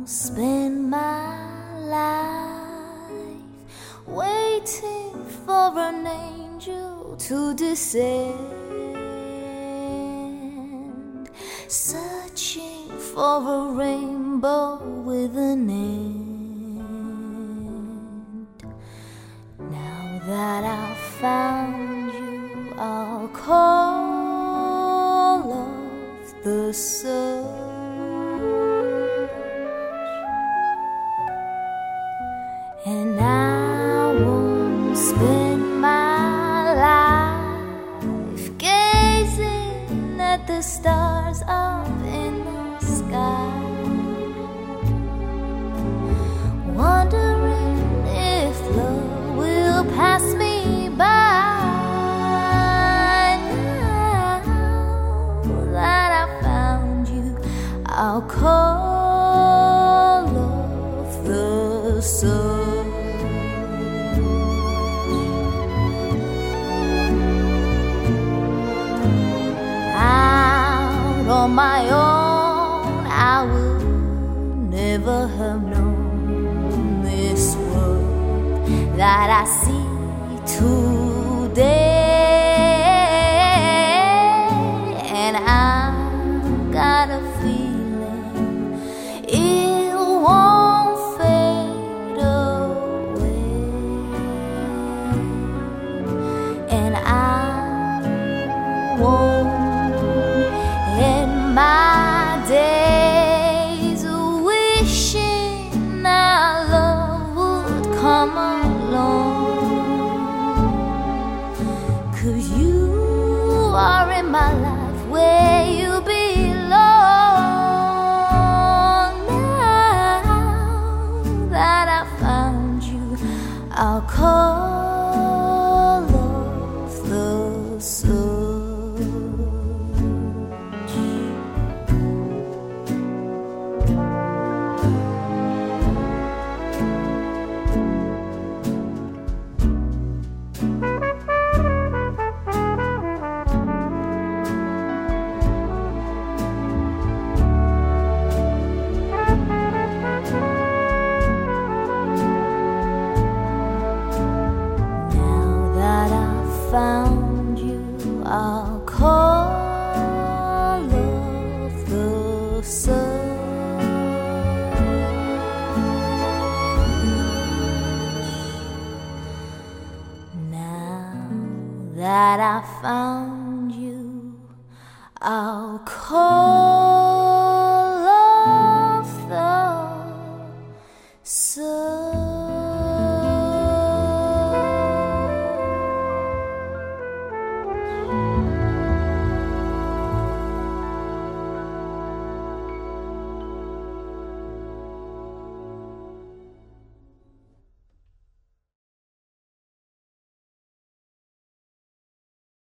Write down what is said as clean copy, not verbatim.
spend my life waiting for an angel to descend, searching for a rainbow with an end. Now that I've found you, I'll call off the search, and I won't spend my life gazing at the stars up in the sky, wondering if love will pass me by. Now that I found you, I'll call off the search. On my own, I would never have known this world that I see today. And I got a feeling it won't fade away, and I won't my days wishing our love would come along, 'cause you are in my life where you belong. Now that I found you, I'll call off the search. Found you, I'll call off the search. Now that I found you, I'll call